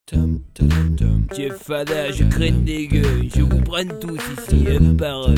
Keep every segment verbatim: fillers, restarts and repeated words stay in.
J'ai fada, je craigne des gueux, je vous prenne tous ici, un par un.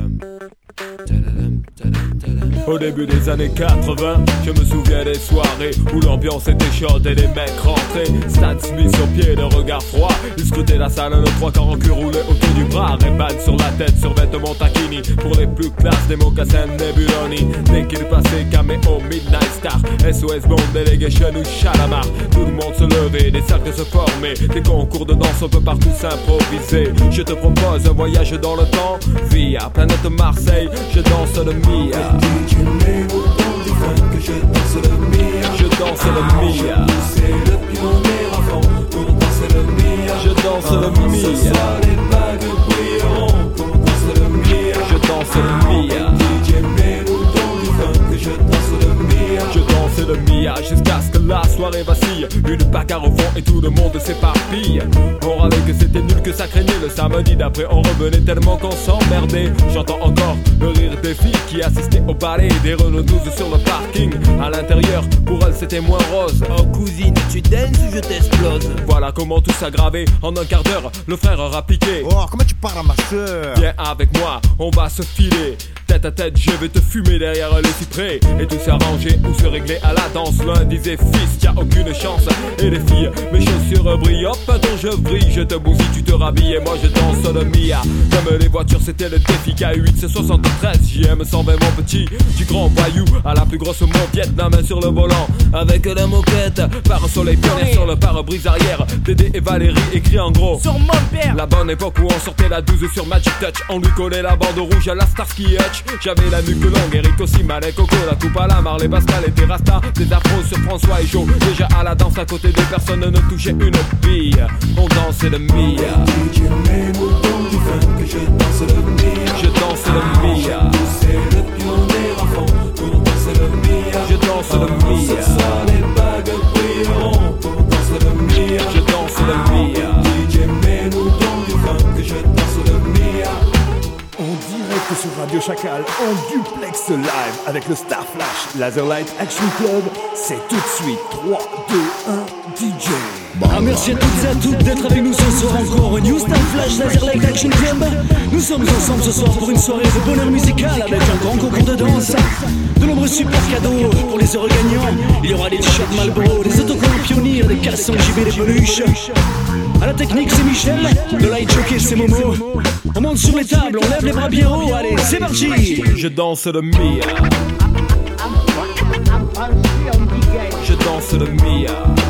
Au début des années quatre-vingts, je me souviens des soirées où l'ambiance était chaude et les mecs rentraient. Stan Smith sur pied, le regard froid. Ils scrutaient la salle, le trois quarts en cul roulé autour du bras. Ray-Ban sur la tête, sur vêtements taquini. Pour les plus classes, des mocassins Nebuloni. Dès qu'il passait, caméo, Midnight Star, S O S Bond, Delegation ou Chalamar. Tout le monde se levait, des cercles se formaient. Des concours de danse, on peut partout s'improviser. Je te propose un voyage dans le temps via planète Marseille, je danse le Mia. Tu mets autant du fun que je danse le Mia. Je danse le Mia. C'est le pionnier avant pour danser le Mia. Je danse le Mia. Ce soir les bagues brilleront pour danser le Mia. Je danse le Mia. D J mets autant du fun que je danse le Mia. Je danse le Mia jusqu'à ce que la soirée vacille. Une bagarre au fond et tout le monde s'éparpille. On râlait que c'était nul, que ça craignait. Le samedi d'après on revenait tellement qu'on s'emmerdait. J'entends encore le rire des filles qui assistaient au ballet des Renault douze sur le parking. À l'intérieur, pour elles c'était moins rose. Oh cousine, tu danses ou je t'explose? Voilà comment tout s'aggravait. En un quart d'heure, le frère aura piqué. Oh, comment tu parles à ma soeur? Viens avec moi, on va se filer. Tête à tête, je vais te fumer derrière les cyprès. Et tout s'arranger ou se régler à la danse. L'un disait fils, y'a aucune chance. Et les filles, mes chaussures brillent. Hop, attends, je brille, je te bousille, tu te rhabilles. Et moi je danse le Mia. Comme les voitures, c'était le défi K huit, c'est soixante-treize. J M cent vingt, mon petit. Du grand voyou à la plus grosse moquette. La main sur le volant, avec la moquette. Par un soleil pionnier sur le pare-brise arrière. Dédé et Valérie écrit en gros sur mon père. La bonne époque où on sortait la douze sur Magic Touch. On lui collait la bande rouge à la Starsky Hutch. J'avais la nuque longue, Eric aussi, Malek, Coco, la coupe à la Marley, Pascal et Rasta. Des afros sur François et Joe. Déjà à la danse à côté de personne ne touchait une bille. On dansait le Mia. D J mets autant du fun que je danse le Mia. Je danse le Mia. C'est le pionnier à fond pour danser le Mia. Je danse le Mia. Ce soir les bagues brilleront pour danser le Mia. Je danse le Mia. D J mets autant du fun que je danse le Mia. En direct sur Radio Chacal, en duplex live avec le Star Flash Laserlight Action Club. C'est tout de suite trois, deux, un, D J. Ah, merci à toutes et à toutes d'être avec nous ce soir encore. New Star Flash Laserlight Action Club. Nous sommes ensemble ce soir pour une soirée de bonheur musical avec un grand concours de danse, de nombreux super cadeaux pour les heureux gagnants. Il y aura des t-shirts Marlboro, des autocollants Pionnier, des caleçons J B, des peluches. À la technique c'est Michel, le light jockey c'est Momo. On monte sur les tables, on lève les bras bien haut, allez c'est parti. Je danse le Mia. Je danse le Mia.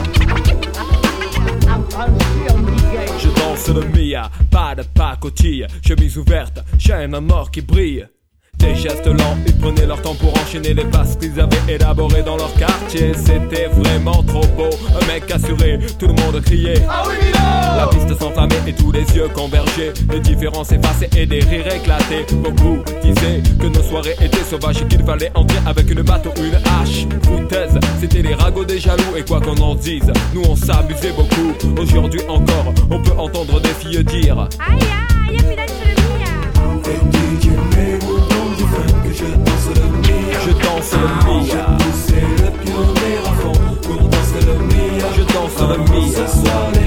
Je danse le Mia, pas de pacotille, chemise ouverte, chaîne en or qui brille. Des gestes lents, ils prenaient leur temps pour enchaîner les passes qu'ils avaient élaborées dans leur quartier. C'était vraiment trop beau, un mec assuré, tout le monde criait ah oui Milo. La piste s'enflammait et tous les yeux convergeaient. Les différences effacées et des rires éclatés. Beaucoup disaient que nos soirées étaient sauvages et qu'il fallait entrer avec une batte ou une hache. Foutaise, c'était les ragots des jaloux. Et quoi qu'on en dise, nous on s'amusait beaucoup. Aujourd'hui encore, on peut entendre des filles dire aïe aïe, y'a plus d'être sur le Mia. Et D J mets autant du fun que je danse le Mia. Je danse le Mia. C'est le pionnier à fond pour danser le Mia. Je danse le Mia. Ce soir les